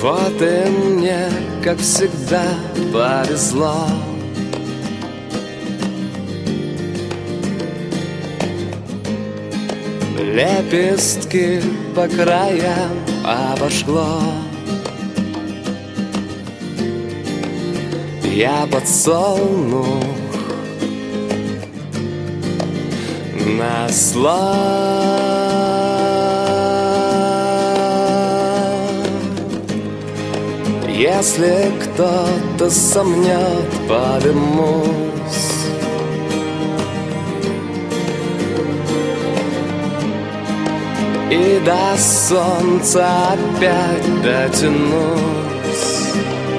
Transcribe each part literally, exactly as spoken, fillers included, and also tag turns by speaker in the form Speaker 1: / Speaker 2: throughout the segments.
Speaker 1: Вот и мне, как всегда, повезло. Лепестки по краям обожгло. Я подсолнух назло. Если кто-то сомнет, подымусь. И до солнца опять дотянусь.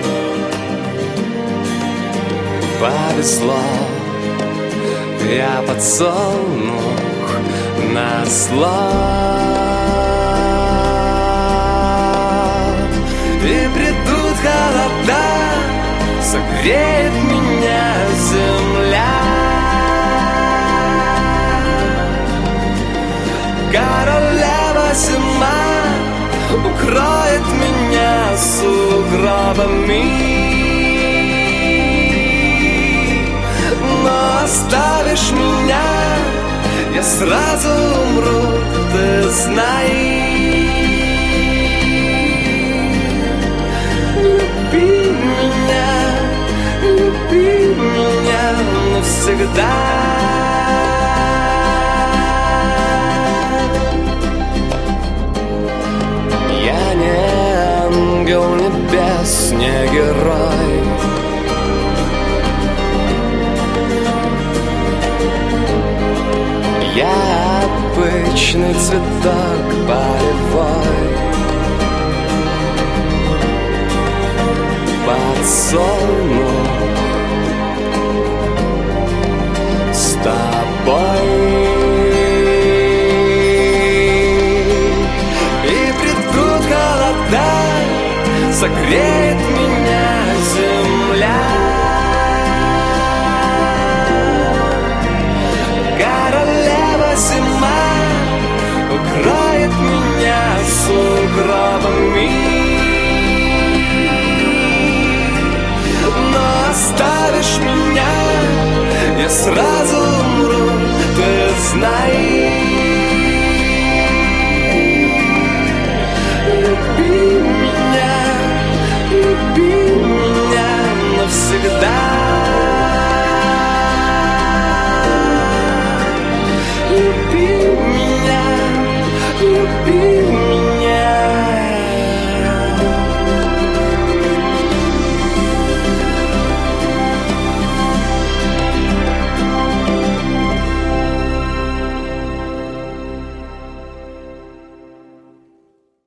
Speaker 1: Повезло, я подсолнух назло. И придут холода, согреет меня земля. Королева зима укроет меня сугробами. Но оставишь меня, я сразу умру, ты знай. Люби меня, люби меня навсегда. Я не ангел небес, не герой. Я обычный цветок полевой. Подсолнух с тобой. И придут холода, согреет меня земля. Зима укроет меня сугробами. Но оставишь меня, я сразу умру, ты знай.